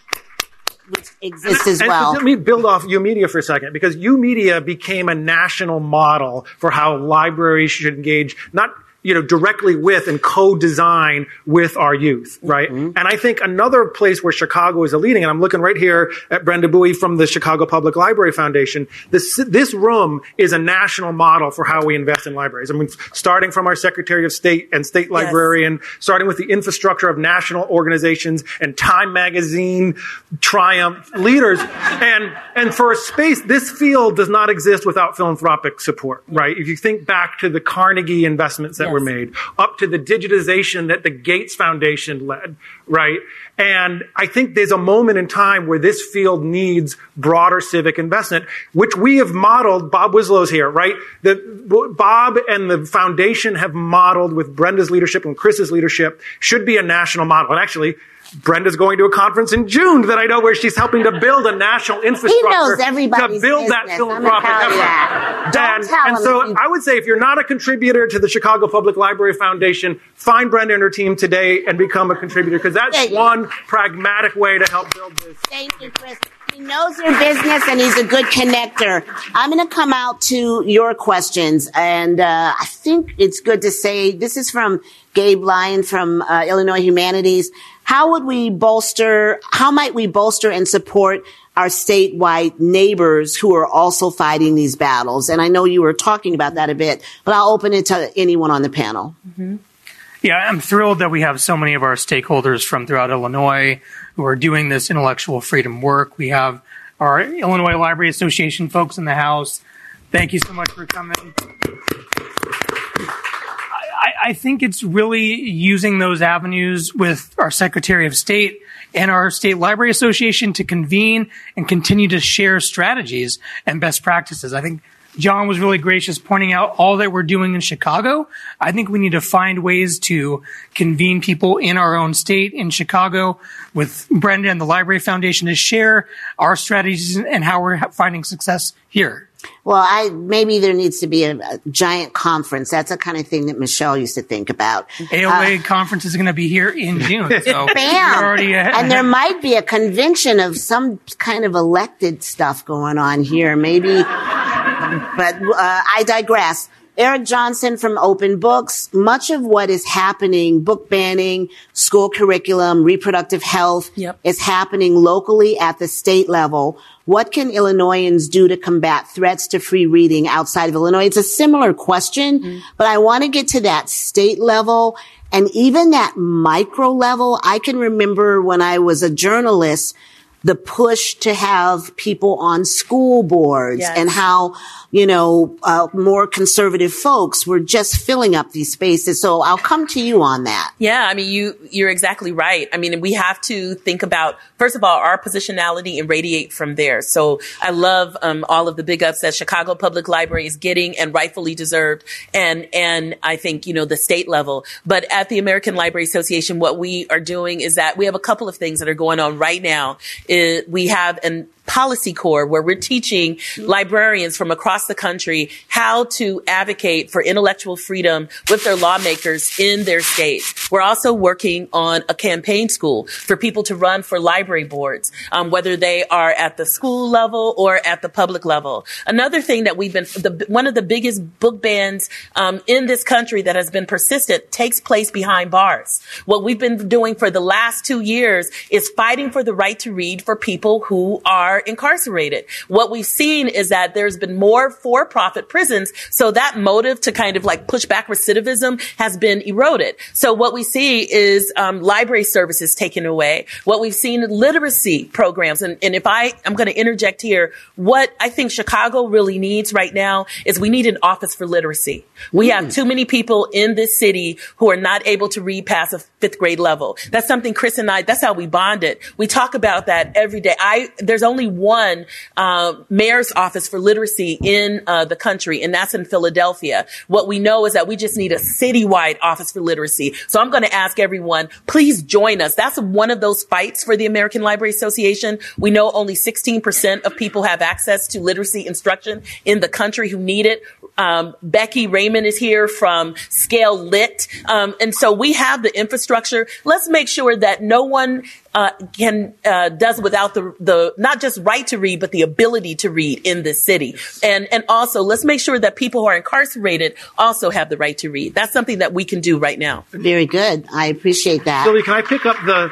which exists as and, well. And let me build off YOUmedia for a second, because YOUmedia became a national model for how libraries should engage, not you know, directly with and co-design with our youth, right? Mm-hmm. And I think another place where Chicago is a leading, and I'm looking right here at Brenda Bowie from the Chicago Public Library Foundation, this, this room is a national model for how we invest in libraries. I mean, starting from our Secretary of State and State Librarian, yes. starting with the infrastructure of national organizations and Time Magazine, Triumph leaders. And, and for a space, this field does not exist without philanthropic support, right? If you think back to the Carnegie investments that yes. were made, up to the digitization that the Gates Foundation led, right? And I think there's a moment in time where this field needs broader civic investment, which we have modeled. Bob Wislow's here, right? The, Bob and the foundation have modeled with Brenda's leadership and Chris's leadership should be a national model. And actually, Brenda's going to a conference in June that I know where she's helping to build a national infrastructure he knows everybody's to build business. that philanthropic effort. That. Don't and, tell and him so you... I would say if you're not a contributor to the Chicago Public Library Foundation, find Brenda and her team today and become a contributor, because that's one pragmatic way to help build this. Thank you, Chris. He knows your business and he's a good connector. I'm going to come out to your questions, and uh, I think it's good to say this is from Gabe Lyon from uh, Illinois Humanities. How would we bolster, how might we bolster and support our statewide neighbors who are also fighting these battles? And I know you were talking about that a bit, but I'll open it to anyone on the panel. Mm-hmm. Yeah, I'm thrilled that we have so many of our stakeholders from throughout Illinois who are doing this intellectual freedom work. We have our Illinois Library Association folks in the House. Thank you so much for coming. I think it's really using those avenues with our Secretary of State and our State Library Association to convene and continue to share strategies and best practices. I think John was really gracious pointing out all that we're doing in Chicago. I think we need to find ways to convene people in our own state in Chicago with Brenda and the Library Foundation to share our strategies and how we're finding success here. Well, I maybe there needs to be a, a giant conference. That's the kind of thing that Michelle used to think about. A O A uh, conference is going to be here in June. So bam! Already ahead. And there might be a convention of some kind of elected stuff going on here, maybe. But uh, I digress. Eric Johnson from Open Books. Much of what is happening, book banning, school curriculum, reproductive health, yep. is happening locally at the state level. What can Illinoisans do to combat threats to free reading outside of Illinois? It's a similar question, mm-hmm. but I want to get to that state level and even that micro level. I can remember when I was a journalist, the push to have people on school boards yes. and how, you know, uh, more conservative folks were just filling up these spaces. So I'll come to you on that. Yeah, I mean, you, you're exactly right. I mean, we have to think about, first of all, our positionality and radiate from there. So I love um, all of the big ups that Chicago Public Library is getting and rightfully deserved. And, and I think, you know, the state level. But at the American Library Association, what we are doing is that we have a couple of things that are going on right now. Is we have an policy core where we're teaching librarians from across the country how to advocate for intellectual freedom with their lawmakers in their states. We're also working on a campaign school for people to run for library boards, um, whether they are at the school level or at the public level. Another thing that we've been, the, one of the biggest book bans um, in this country that has been persistent takes place behind bars. What we've been doing for the last two years is fighting for the right to read for people who are incarcerated. What we've seen is that there's been more for-profit prisons, so that motive to kind of like push back recidivism has been eroded. So what we see is um, library services taken away. What we've seen literacy programs, and, and if I, I'm going to interject here, what I think Chicago really needs right now is we need an office for literacy. We mm. have too many people in this city who are not able to read past a fifth grade level. That's something Chris and I, that's how we bonded. We talk about that every day. I, there's only one uh, mayor's office for literacy in uh, the country, and that's in Philadelphia. What we know is that we just need a citywide office for literacy. So I'm going to ask everyone, please join us. That's one of those fights for the American Library Association. We know only sixteen percent of people have access to literacy instruction in the country who need it. Um, Becky Raymond is here from Scale Lit. Um, and so we have the infrastructure. Let's make sure that no one uh, can uh, does without the the not just right to read, but the ability to read in this city. And and also let's make sure that people who are incarcerated also have the right to read. That's something that we can do right now. Very good. I appreciate that. Sylvia, can I pick up the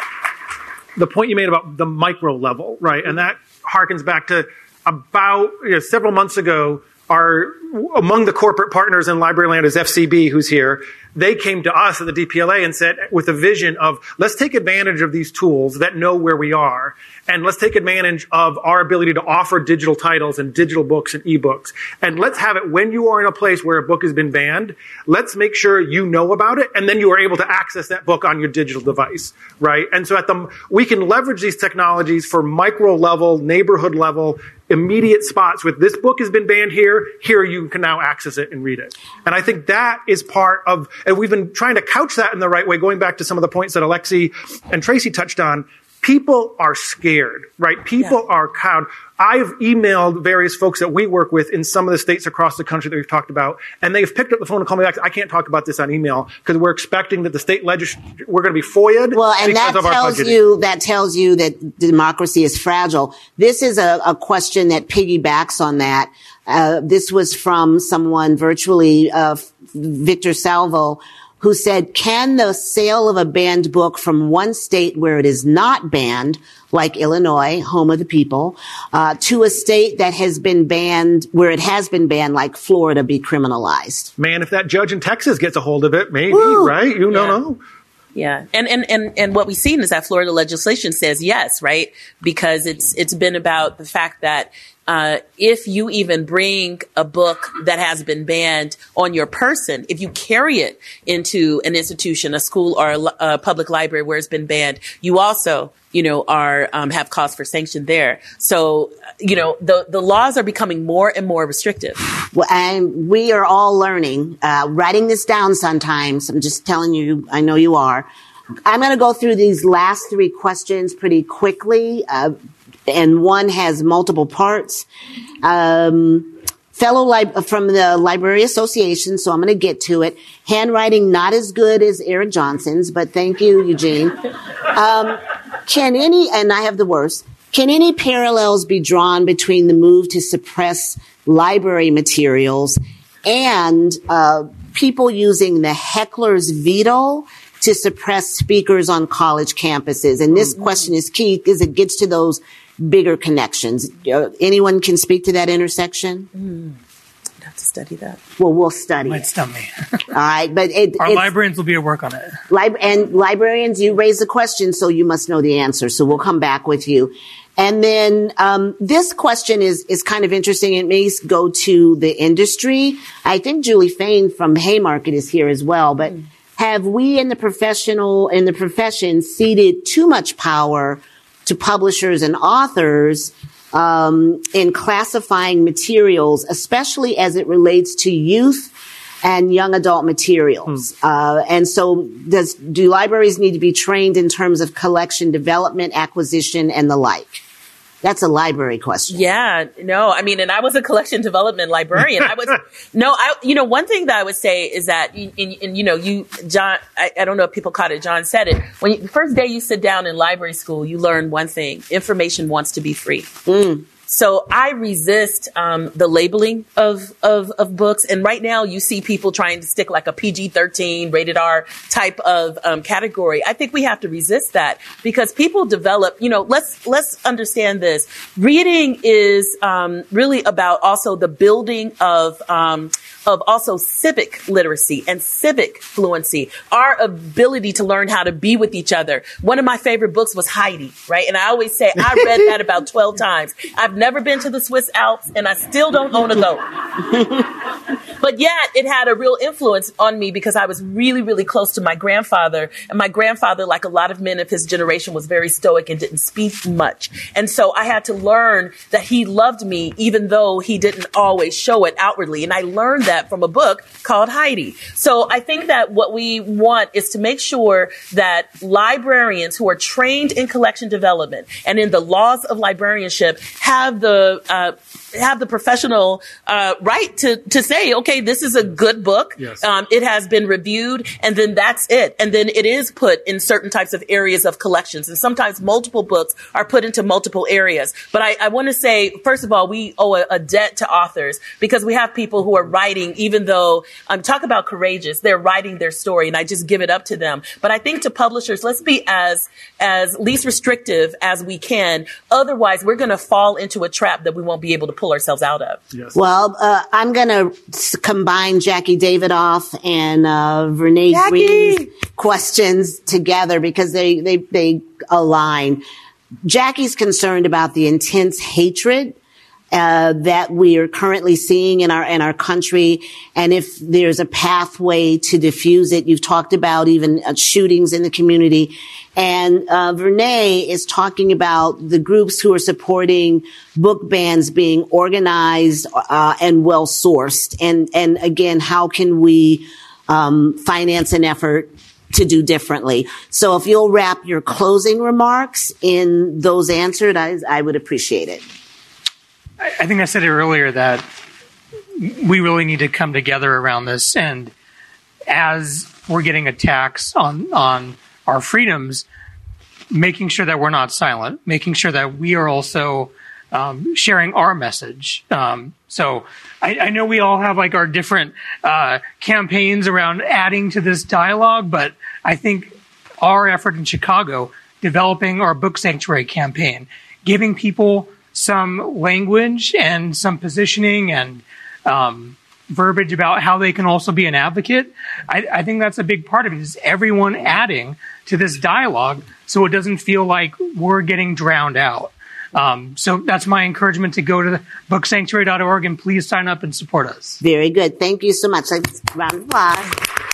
the point you made about the micro level, right? And that harkens back to about you know, several months ago. Our among the corporate partners in library land is F C B, who's here. They came to us at the D P L A and said, with a vision of, let's take advantage of these tools that know where we are, and let's take advantage of our ability to offer digital titles and digital books and ebooks. And let's have it when you are in a place where a book has been banned, let's make sure you know about it, and then you are able to access that book on your digital device, right? And so at the, we can leverage these technologies for micro level, neighborhood level, immediate spots with this book has been banned here, here you can now access it and read it. And I think that is part of, and we've been trying to couch that in the right way, going back to some of the points that Alexi and Tracy touched on. People are scared, right? People yeah. are cowed. I've emailed various folks that we work with in some of the states across the country that we've talked about, and they've picked up the phone and called me back. I can't talk about this on email because we're expecting that the state legislature, we're going to be F O I A'd well, and because that of our tells budgeting. you that tells you that democracy is fragile. This is a, a question that piggybacks on that. Uh, this was from someone virtually, uh, Victor Salvo, who said, can the sale of a banned book from one state where it is not banned, like Illinois, home of the people, uh, to a state that has been banned, where it has been banned, like Florida, be criminalized? Man, if that judge in Texas gets a hold of it, maybe, Woo. right? You don't Yeah. know. Yeah. And, and, and, and what we've seen is that Florida legislation says yes, right? Because it's, it's been about the fact that uh, if you even bring a book that has been banned on your person, if you carry it into an institution, a school or a, a public library where it's been banned, you also, you know, are, um, have cause for sanction there. So, you know, the, the laws are becoming more and more restrictive. Well, and we are all learning, uh, writing this down sometimes. I'm just telling you, I know you are. I'm going to go through these last three questions pretty quickly. Uh, and one has multiple parts. Um, fellow li- from the Library Association, so I'm going to get to it. Handwriting not as good as Eric Johnson's, but thank you, Eugene. Um, can any, and I have the worst, can any parallels be drawn between the move to suppress library materials and uh, people using the heckler's veto to suppress speakers on college campuses? And this mm-hmm. question is key because it gets to those bigger connections. Uh, anyone can speak to that intersection? Mm. I'd have to study that. Well, we'll study Might it. stump me. All right, but it, Our librarians will be at work on it. Lib- and librarians, you raise the question, so you must know the answer. So we'll come back with you. And then um, this question is is kind of interesting. It may go to the industry. I think Julie Fain from Haymarket is here as well. But mm. have we in the professional in the profession ceded too much power to publishers and authors um, in classifying materials, especially as it relates to youth and young adult materials? Hmm. Uh, and so does, do libraries need to be trained in terms of collection, development, acquisition, and the like? That's a library question. Yeah, no, I mean, and I was a collection development librarian. I was, no, I, you know, one thing that I would say is that, and, and you know, you, John, I, I don't know if people caught it, John said it. When you, the first day you sit down in library school, you learn one thing: information wants to be free. Mm. So I resist um, the labeling of, of of books. And right now you see people trying to stick like a P G thirteen rated R type of um, category. I think we have to resist that because people develop, you know, let's let's understand this. Reading is um, really about also the building of um, of also civic literacy and civic fluency, our ability to learn how to be with each other. One of my favorite books was Heidi, right? And I always say I read that about twelve times. I've never been to the Swiss Alps and I still don't own a goat. But yet it had a real influence on me because I was really, really close to my grandfather. And my grandfather, like a lot of men of his generation, was very stoic and didn't speak much. And so I had to learn that he loved me, even though he didn't always show it outwardly. And I learned that from a book called Heidi. So I think that what we want is to make sure that librarians who are trained in collection development and in the laws of librarianship have the uh, have the professional uh, right to to say, okay, this is a good book. Yes. Um, it has been reviewed, and then that's it. And then it is put in certain types of areas of collections. And sometimes multiple books are put into multiple areas. But I, I want to say, first of all, we owe a, a debt to authors because we have people who are writing, even though I'm um, talk about courageous, they're writing their story, and I just give it up to them. But I think to publishers, let's be as as least restrictive as we can. Otherwise, we're going to fall into a trap that we won't be able to pull ourselves out of. Yes. Well, uh, I'm going to combine Jackie Davidoff and uh, Vernay Green's questions together because they, they, they align. Jackie's concerned about the intense hatred Uh, that we are currently seeing in our in our country, and if there's a pathway to diffuse it. You've talked about even uh, shootings in the community, and uh, Vernay is talking about the groups who are supporting book bans being organized uh, and well sourced. And and again, how can we um, finance an effort to do differently? So if you'll wrap your closing remarks in those answered, I, I would appreciate it. I think I said it earlier that we really need to come together around this. And as we're getting attacks on, on our freedoms, making sure that we're not silent, making sure that we are also um, sharing our message. Um, so I, I know we all have like our different uh, campaigns around adding to this dialogue, but I think our effort in Chicago, developing our Book Sanctuary campaign, giving people some language and some positioning and um, verbiage about how they can also be an advocate. I, I think that's a big part of it, is everyone adding to this dialogue so it doesn't feel like we're getting drowned out. Um, so that's my encouragement to go to book sanctuary dot org and please sign up and support us. Very good. Thank you so much. Let's round of applause.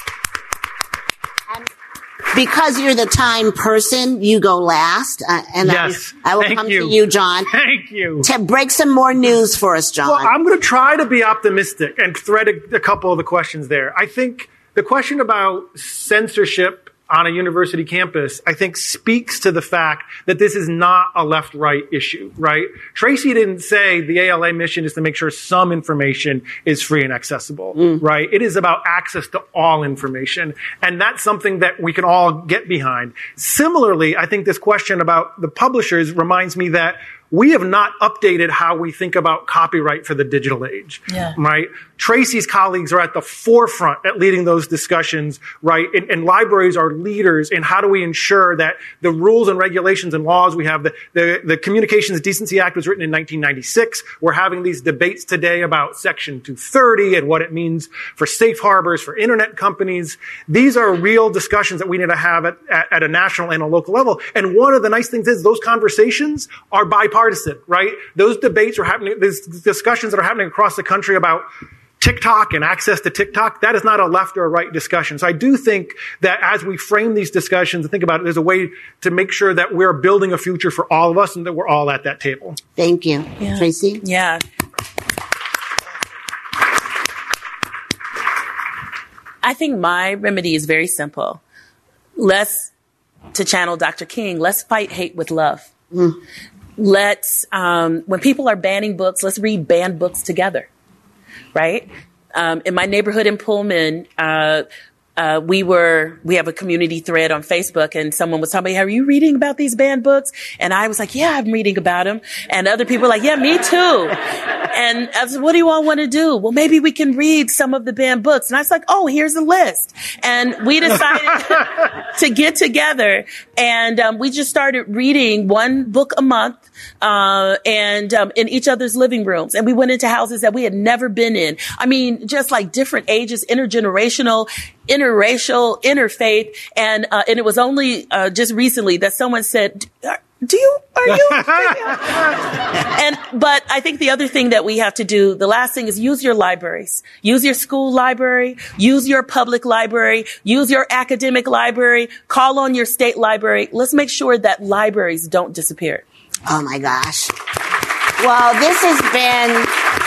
And because you're the time person, you go last. Uh, and Yes. I, I will Thank come you. to you, John. Thank you. To break some more news for us, John. Well, I'm going to try to be optimistic and thread a, a couple of the questions there. I think the question about censorship on a university campus, I think speaks to the fact that this is not a left-right issue, right? Tracy didn't say the A L A mission is to make sure some information is free and accessible, mm. right? It is about access to all information. And that's something that we can all get behind. Similarly, I think this question about the publishers reminds me that we have not updated how we think about copyright for the digital age, yeah. right? Tracy's colleagues are at the forefront at leading those discussions, right? And, and libraries are leaders in how do we ensure that the rules and regulations and laws we have, the, the, the Communications Decency Act was written in nineteen ninety-six. We're having these debates today about Section two thirty and what it means for safe harbors, for internet companies. These are real discussions that we need to have at, at, at a national and a local level. And one of the nice things is those conversations are bipartisan, right? Those debates are happening, these discussions that are happening across the country about TikTok and access to TikTok, that is not a left or a right discussion. So I do think that as we frame these discussions and think about it, there's a way to make sure that we're building a future for all of us and that we're all at that table. Thank you. Yeah. Tracy? Yeah. I think my remedy is very simple. Let's, to channel Doctor King, let's fight hate with love. Mm. Let's, um, when people are banning books, let's read banned books together. Right? Um, in my neighborhood in Pullman, uh, uh, we were, we have a community thread on Facebook and someone was telling me, are you reading about these banned books? And I was like, yeah, I'm reading about them. And other people were like, yeah, me too. And I was like, what do you all want to do? Well, maybe we can read some of the banned books. And I was like, oh, here's a list. And we decided to get together and, um, we just started reading one book a month. Uh, and, um, in each other's living rooms. And we went into houses that we had never been in. I mean, just like different ages, intergenerational, interracial, interfaith. And, uh, and it was only, uh, just recently that someone said, do you, are you? And, but I think the other thing that we have to do, the last thing is use your libraries. Use your school library, use your public library, use your academic library, call on your state library. Let's make sure that libraries don't disappear. Oh my gosh. Well, this has been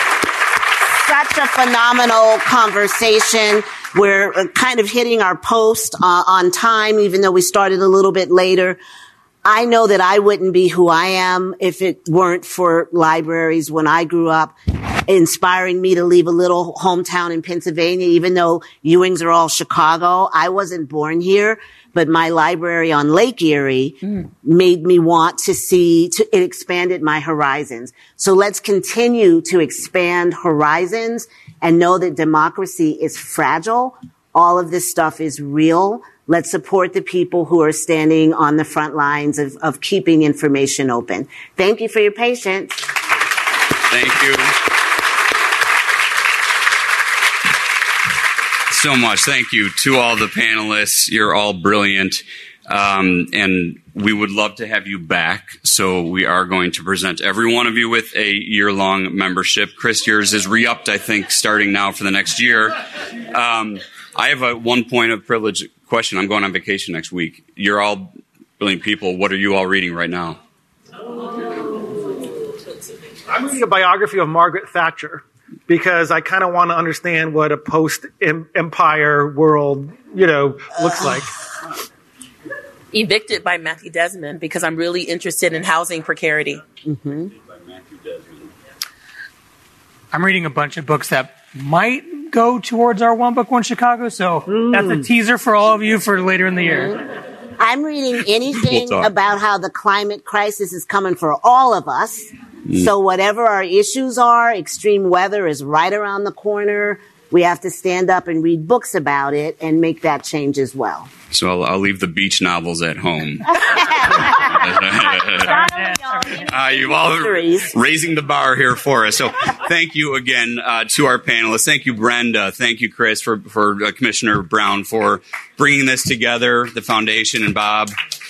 such a phenomenal conversation. We're kind of hitting our post uh, on time, even though we started a little bit later. I know that I wouldn't be who I am if it weren't for libraries when I grew up, inspiring me to leave a little hometown in Pennsylvania, even though Ewings are all Chicago. I wasn't born here. But my library on Lake Erie mm. made me want to see, to, it expanded my horizons. So let's continue to expand horizons and know that democracy is fragile. All of this stuff is real. Let's support the people who are standing on the front lines of, of keeping information open. Thank you for your patience. Thank you so much. Thank you to all the panelists. You're all brilliant. Um, and we would love to have you back. So we are going to present every one of you with a year-long membership. Chris, yours is re-upped, I think, starting now for the next year. Um, I have a one point of privilege question. I'm going on vacation next week. You're all brilliant people. What are you all reading right now? I'm reading a biography of Margaret Thatcher, because I kind of want to understand what a post-empire world, you know, looks like. Evicted by Matthew Desmond, because I'm really interested in housing precarity. Mm-hmm. I'm reading a bunch of books that might go towards our One Book, One Chicago, so mm. that's a teaser for all of you for later in the year. I'm reading anything we'll about how the climate crisis is coming for all of us. Mm. So whatever our issues are, extreme weather is right around the corner. We have to stand up and read books about it and make that change as well. So I'll, I'll leave the beach novels at home. uh, you've all raising the bar here for us. So thank you again uh, to our panelists. Thank you, Brenda. Thank you, Chris, for, for uh, Commissioner Brown for bringing this together, the foundation, and Bob.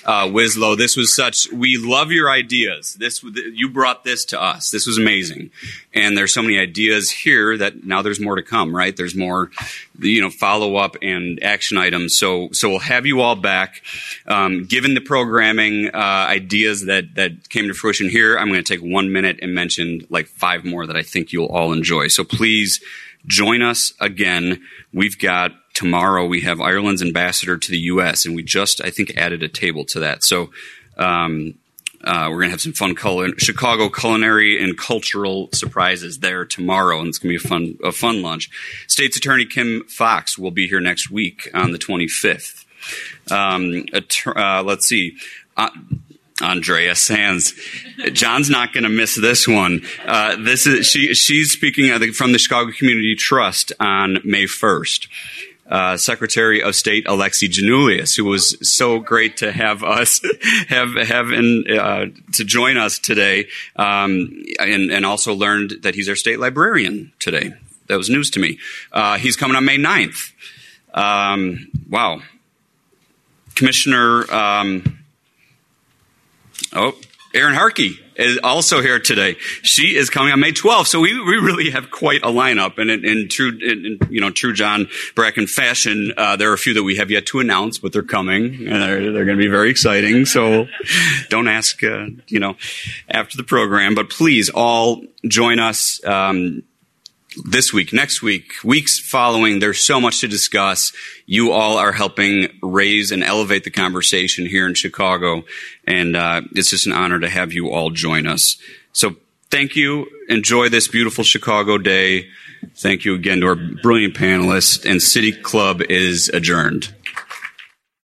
uh, Wislow. This was such, we love your ideas. This, you brought this to us. This was amazing. And there's so many ideas here that now there's more to come, right? There's more, you know, follow up and action items. So, so we'll have you all back. Um, given the programming, uh, ideas that, that came to fruition here, I'm going to take one minute and mention like five more that I think you'll all enjoy. So please join us again. We've got tomorrow, we have Ireland's ambassador to the U S, and we just, I think, added a table to that. So um, uh, we're going to have some fun cul- Chicago culinary and cultural surprises there tomorrow, and it's going to be a fun, a fun lunch. State's Attorney Kim Fox will be here next week on the twenty-fifth. Um, uh, let's see. Uh, Andrea Sands. John's not going to miss this one. Uh, this is she. She's speaking I think, from the Chicago Community Trust on May first. Uh, Secretary of State Alexi Giannoulias, who was so great to have us have have in, uh, to join us today, um, and, and also learned that he's our state librarian today. That was news to me. Uh, he's coming on May ninth. Um, wow. Commissioner. Um, Oh, Erin Harkey is also here today. She is coming on May twelfth. So we, we really have quite a lineup. And in, in true, in, in, you know, true John Bracken fashion, uh, there are a few that we have yet to announce, but they're coming and they're, they're going to be very exciting. So don't ask, uh, you know, after the program, but please all join us, um, this week, next week, weeks following. There's so much to discuss. You all are helping raise and elevate the conversation here in Chicago, and uh, it's just an honor to have you all join us. So thank you. Enjoy this beautiful Chicago day. Thank you again to our brilliant panelists, and City Club is adjourned.